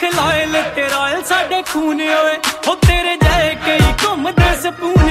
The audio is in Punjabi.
लायल ते रायल साडे खून ओए हो तेरे जाए कई घूमदे सपून